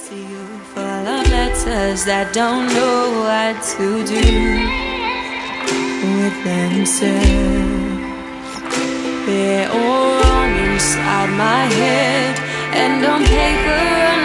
See you full of letters that don't know what to do with themselves. They're all wrong inside my head, and on paper